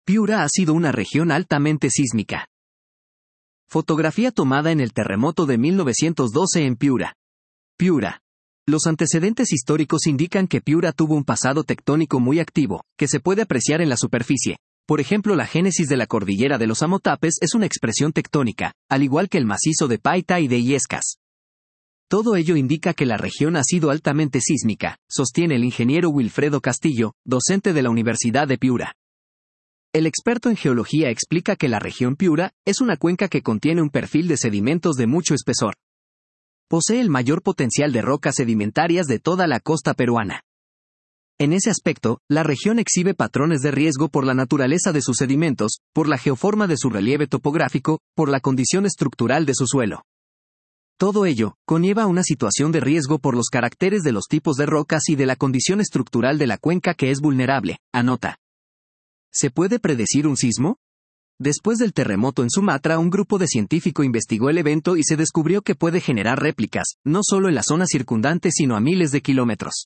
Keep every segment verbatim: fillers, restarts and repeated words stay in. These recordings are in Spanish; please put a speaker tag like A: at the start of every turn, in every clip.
A: Piura ha sido una región altamente sísmica. Fotografía tomada en el terremoto de mil novecientos doce en Piura. Piura. Los antecedentes históricos indican que Piura tuvo un pasado tectónico muy activo, que se puede apreciar en la superficie. Por ejemplo, la génesis de la cordillera de los Amotapes es una expresión tectónica, al igual que el macizo de Paita y de Illescas. Todo ello indica que la región ha sido altamente sísmica, sostiene el ingeniero Wilfredo Castillo, docente de la Universidad de Piura. El experto en geología explica que la región Piura es una cuenca que contiene un perfil de sedimentos de mucho espesor. Posee el mayor potencial de rocas sedimentarias de toda la costa peruana. En ese aspecto, la región exhibe patrones de riesgo por la naturaleza de sus sedimentos, por la geoforma de su relieve topográfico, por la condición estructural de su suelo. Todo ello conlleva una situación de riesgo por los caracteres de los tipos de rocas y de la condición estructural de la cuenca que es vulnerable, anota. ¿Se puede predecir un sismo? Después del terremoto en Sumatra, un grupo de científicos investigó el evento y se descubrió que puede generar réplicas, no solo en la zona circundante sino a miles de kilómetros.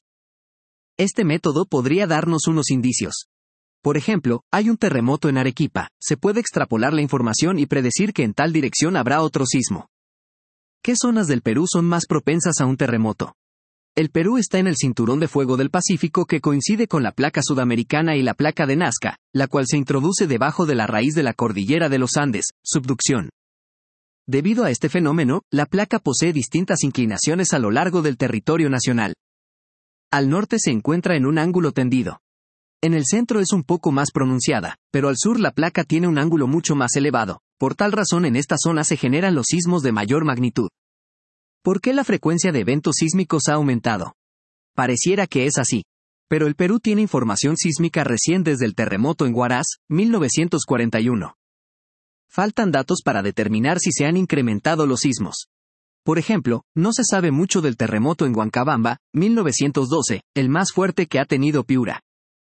A: Este método podría darnos unos indicios. Por ejemplo, hay un terremoto en Arequipa, se puede extrapolar la información y predecir que en tal dirección habrá otro sismo. ¿Qué zonas del Perú son más propensas a un terremoto? El Perú está en el cinturón de fuego del Pacífico que coincide con la placa sudamericana y la placa de Nazca, la cual se introduce debajo de la raíz de la cordillera de los Andes, subducción. Debido a este fenómeno, la placa posee distintas inclinaciones a lo largo del territorio nacional. Al norte se encuentra en un ángulo tendido. En el centro es un poco más pronunciada, pero al sur la placa tiene un ángulo mucho más elevado. Por tal razón en esta zona se generan los sismos de mayor magnitud. ¿Por qué la frecuencia de eventos sísmicos ha aumentado? Pareciera que es así. Pero el Perú tiene información sísmica recién desde el terremoto en Huaraz, mil novecientos cuarenta y uno. Faltan datos para determinar si se han incrementado los sismos. Por ejemplo, no se sabe mucho del terremoto en Huancabamba, mil novecientos doce, el más fuerte que ha tenido Piura.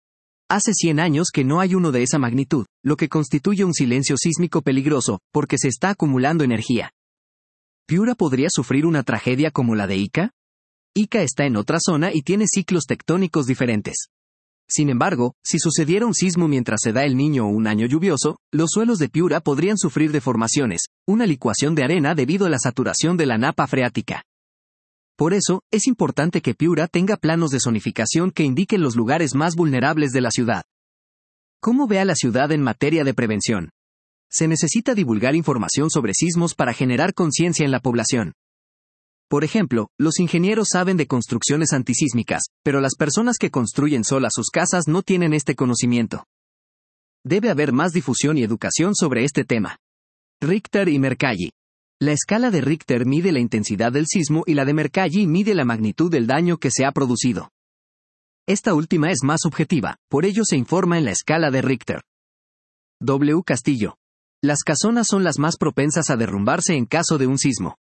A: Hace cien años que no hay uno de esa magnitud, lo que constituye un silencio sísmico peligroso, porque se está acumulando energía. ¿Piura podría sufrir una tragedia como la de Ica? Ica está en otra zona y tiene ciclos tectónicos diferentes. Sin embargo, si sucediera un sismo mientras se da el Niño o un año lluvioso, los suelos de Piura podrían sufrir deformaciones, una licuación de arena debido a la saturación de la napa freática. Por eso, es importante que Piura tenga planos de zonificación que indiquen los lugares más vulnerables de la ciudad. ¿Cómo ve a la ciudad en materia de prevención? Se necesita divulgar información sobre sismos para generar conciencia en la población. Por ejemplo, los ingenieros saben de construcciones antisísmicas, pero las personas que construyen solas sus casas no tienen este conocimiento. Debe haber más difusión y educación sobre este tema. Richter y Mercalli. La escala de Richter mide la intensidad del sismo y la de Mercalli mide la magnitud del daño que se ha producido. Esta última es más subjetiva, por ello se informa en la escala de Richter. W. Castillo. Las casonas son las más propensas a derrumbarse en caso de un sismo.